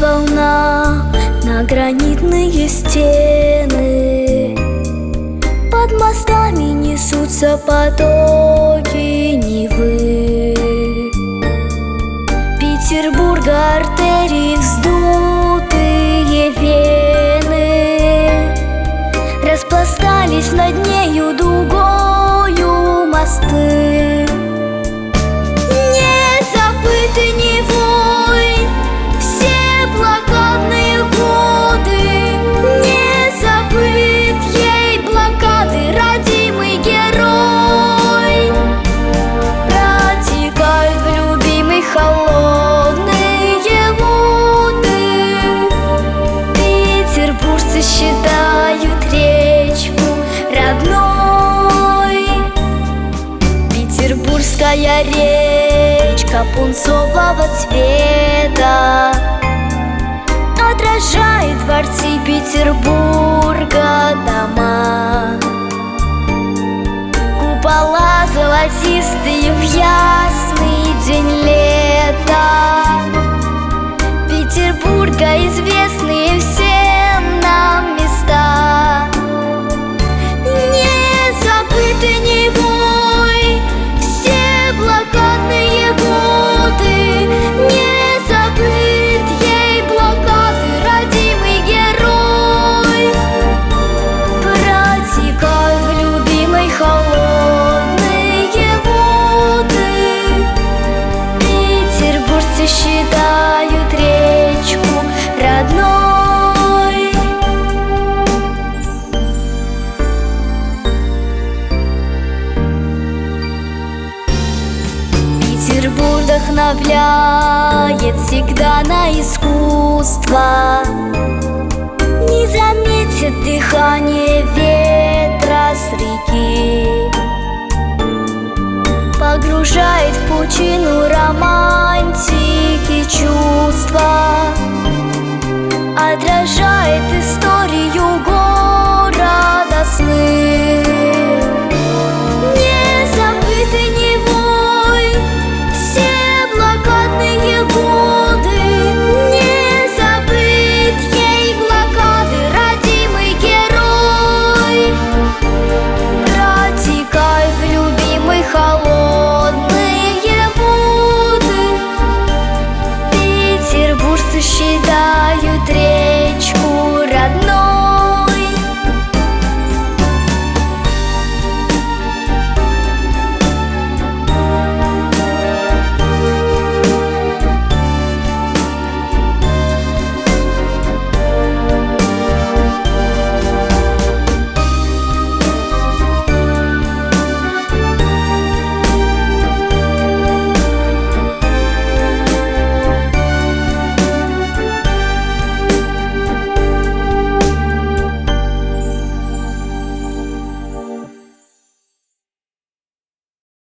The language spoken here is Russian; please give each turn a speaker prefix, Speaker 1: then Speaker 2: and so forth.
Speaker 1: волна на гранитные стены. Под мостами несутся потоки Невы. Петербурга артерии вздутые вены, распластались над нею дугою мосты. Не забыты Невой все блокадные годы, не забыт ей блокады родимый герой. Протекают в любимой холодные воды, петербуржцы считают речку родной. Петербургская речка пунцового цвета отражает дворцы Петербурга дома. Купола золотистые в ясный день лета Петербурга известные всем нам места. Не забыты Невой все блокадные годы, не забыт ей блокады родимый герой. Протекают в любимой холодные воды, петербуржцы считают речку родной. Петербург вдохновляет всегда на искусство, не заметит дыхание ветра с реки, погружает в пучину романтики чувства, отражает